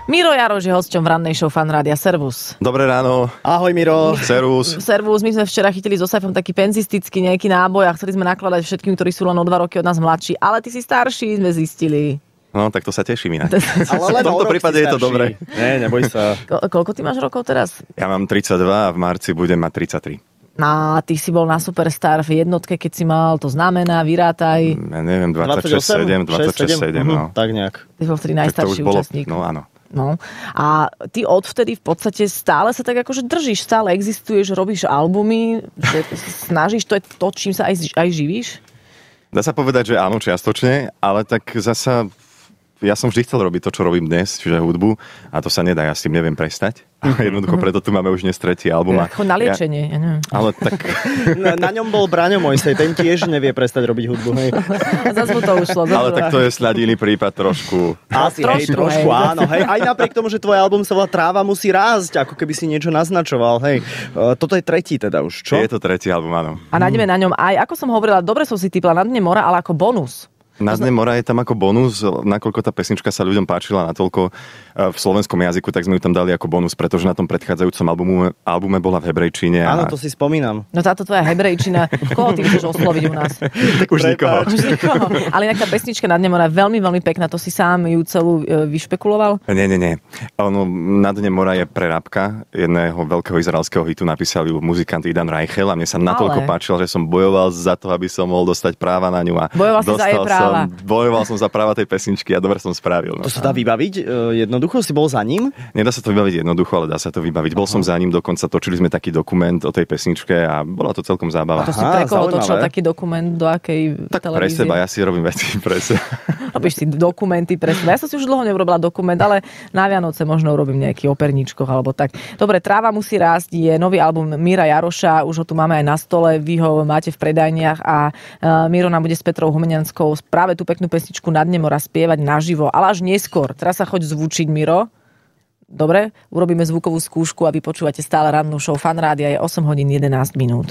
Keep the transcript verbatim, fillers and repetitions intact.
Miro Jaroš je hosťom v rannej show Fan Rádia. Servus. Dobré ráno. Ahoj, Miro. Servus. Servus. My sme včera chytili so Saifom taký penzistický nejaký náboj a chceli sme nakladať všetkým, ktorí sú len o dva roky od nás mladší. Ale ty si starší, sme zistili. No, tak to sa teším inak. Ale v tomto prípade je to dobré. Nie, neboj sa. Ko- koľko ty máš rokov teraz? Ja mám tridsaťdva a v marci budem mať tridsaťtri. No, ty si bol na Superstar v jednotke, keď si mal, to znamená, vyrátaj. Ja neviem, dvadsaťšesť sedem, dvadsaťšesť sedem, no. Tak nejak. Ty si bol vtedy najstarší bolo, účastník. No áno. No. A ty odvtedy v podstate stále sa tak akože držíš, stále existuješ, robíš albumy, že snažíš, to je to, čím sa aj, aj živíš? Dá sa povedať, že áno, čiastočne, ale tak zasa ja som vždy chcel robiť to, čo robím dnes, čiže hudbu, a to sa nedá, ja s tým neviem prestať. A jednoducho preto tu máme už dnes tretí album. Chod na liečenie, ja, ja neviem. Ale tak... Na, na ňom bol Braňo Mojsej, ten tiež nevie prestať robiť hudbu, hej. Zas mu to ušlo. Ale tak to je snad iný prípad trošku. Asi, trošku, hej, trošku, hej. áno, hej. Aj napriek tomu, že tvoj album sa volá Tráva musí rásť, ako keby si niečo naznačoval, hej. Uh, toto je tretí teda už, čo? Je to tretí album, áno. A nájdeme na ňom aj, ako som hovorila, dobre som si typla na dne mora, ale ako bonus. Na dne mora je tam ako bonus, nakoľko tá pesnička sa ľuďom páčila natoľko v slovenskom jazyku, tak sme ju tam dali ako bonus, pretože na tom predchádzajúcom albume, albume bola v hebrejčine. Áno, A... to si spomínam. No táto tvoja hebrejčina, koho ty chceš osloviť u nás? Tak už nikoho. Už nikoho. Ale inak tá pesnička na dne mora je veľmi, veľmi pekná, to si sám ju celú e, vyšpekuloval? Nie, nie, nie. Ono, na dne mora je prerábka jedného veľkého izraelského hitu, napísal ju muzikant Idan Reichel a mne sa natoľko Ale... páčilo, že som bojoval za to, aby som mohol dostať práva na ňu. A bojoval si za jej práva. Som, bojoval som za práva tej pesničky a dobre som spravil. No. To sa dá vybaviť? E, jednoducho si bol za ním? Nedá sa to vybaviť jednoducho, ale dá sa to vybaviť. Bol som za ním, dokonca točili sme taký dokument o tej pesničke a bola to celkom zábava. To si pre koho zaujímavé. točil taký dokument, do akej Tak televízie? pre seba, ja si robím veci pre seba. Robíš si dokumenty pre seba. Ja som si už dlho neurobila dokument, ale na Vianoce možno urobím nejaký operníčkoch alebo tak. Dobre, Tráva musí rásť je nový album Mira Jaroša, už ho tu máme aj na stole, vy ho máte v predajniach a Miro nám bude s Petrou Humenianskou práve tú peknú pesničku Na dne mora spievať naživo, ale až neskôr. Teraz sa choď zvučiť, Miro. Dobre, urobíme zvukovú skúšku a vy počúvate stále rannú show Fan Rádia, je osem hodín jedenásť minút.